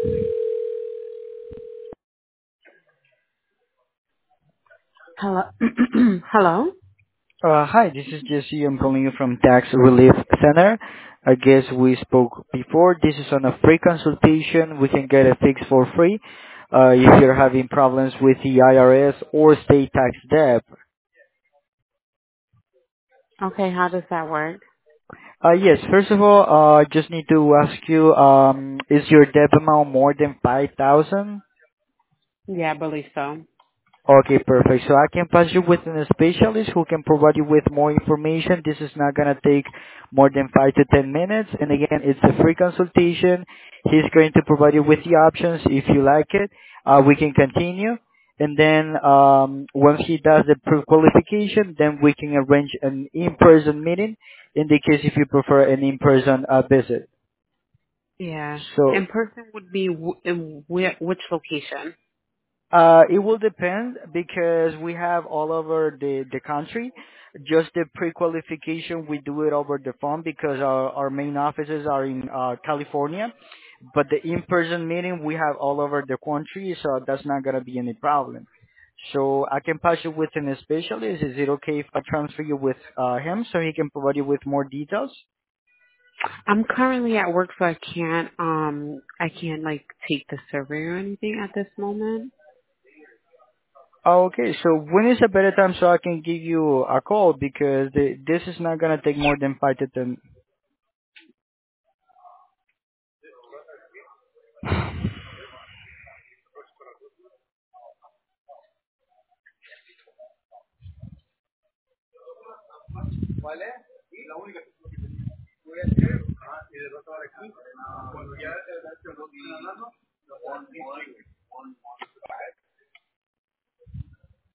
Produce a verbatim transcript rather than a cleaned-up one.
Hello. Hello. Uh, hi, this is Jesse. I'm calling you from Tax Relief Center. I guess we spoke before. This is on a free consultation. We can get it fixed for free uh, if you're having problems with the I R S or state tax debt. Okay, how does that work? Uh, yes, first of all, uh, I just need to ask you, um, is your debt amount more than five thousand? Yeah, I believe so. Okay, perfect. So I can pass you with a specialist who can provide you with more information. This is not gonna take more than five to ten minutes. And again, it's a free consultation. He's going to provide you with the options. If you like it, uh, we can continue. And then um, once he does the pre-qualification, then we can arrange an in-person meeting. In the case if you prefer an in-person uh, visit. Yeah. So In person would be w- in where, which location? Uh, it will depend because we have all over the, the country. Just the pre-qualification, we do it over the phone because our, our main offices are in uh, California. But the in-person meeting, we have all over the country, so that's not going to be any problem. So I can pass you with a specialist. Is it okay if I transfer you with uh, him so he can provide you with more details? I'm currently at work, so I can't um I can't like take the survey or anything at this moment. Oh, okay, so when is a better time so I can give you a call because the, this is not going to take more than five to ten.